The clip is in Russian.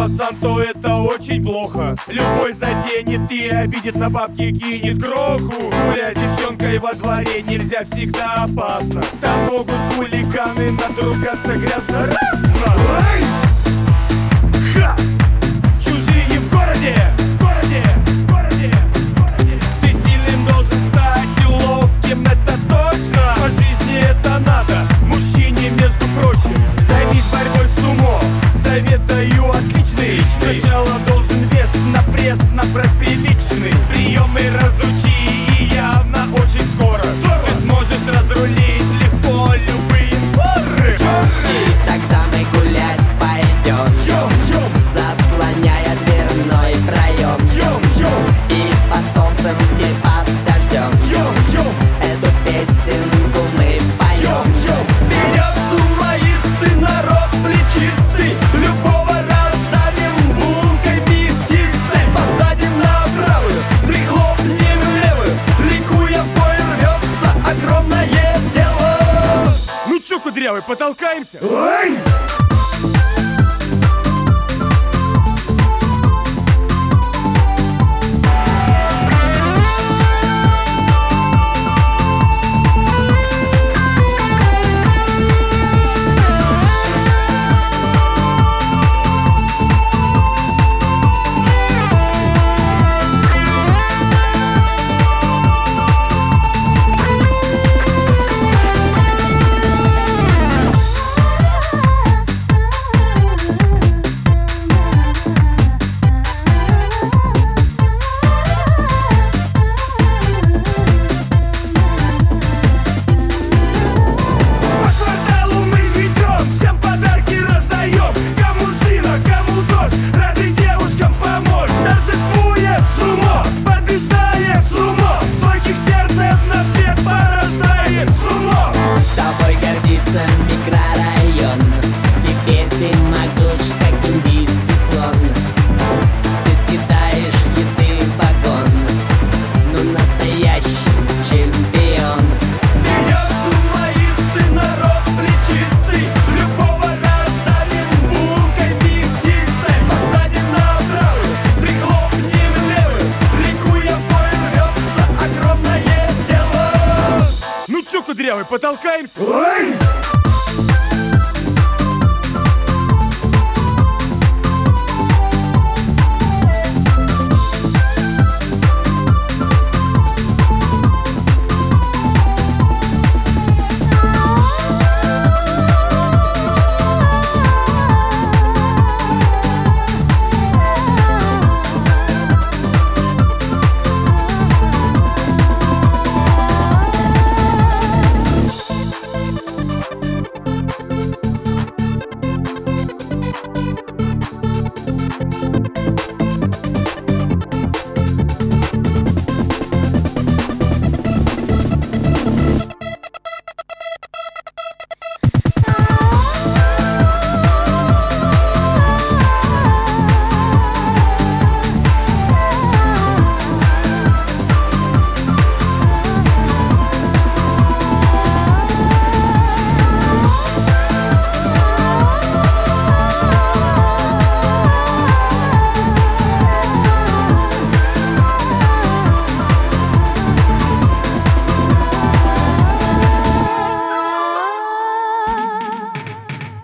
пацан, то это очень плохо. Любой заденет и обидит, на бабки кинет кроху. Гулять с девчонкой во дворе нельзя, всегда опасно. Там могут хулиганы надругаться грязно. Ай! Ха! Чужие в городе, в городе, в городе, в городе. Ты сильным должен стать и ловким, это точно. По жизни это надо, мужчине, между прочим. Займись борьбой с сумо, совет даю отличный. Сначала должен вес на пресс набрать приличный. Приемы разучи, и явно очень скоро ты сможешь разрулить легко любые споры. И тогда мы гулять пойдем, заслоняя дверной проем. И под солнцем, и под дождем эту песенку мы поем. Вперед, сумоисты, народ плечистый, любого раздавим булкой мясистой. Посадим на правую, прихлопнем левую, ликуя в бой рвется огромное дело. Ну чё, кудрявый, потолкаемся? Ой! Микрорайон, теперь ты могуч, как индийский слон. Ты съедаешь еды вагон, ну настоящий чемпион. Вперед, сумоисты, народ плечистый, любого раздавим булкой мясистой. Посадим на правую, прихлопнем левую, ликуя в бой рвется огромное дело. Ну чё, кудрявый, потолкаемся? Ой!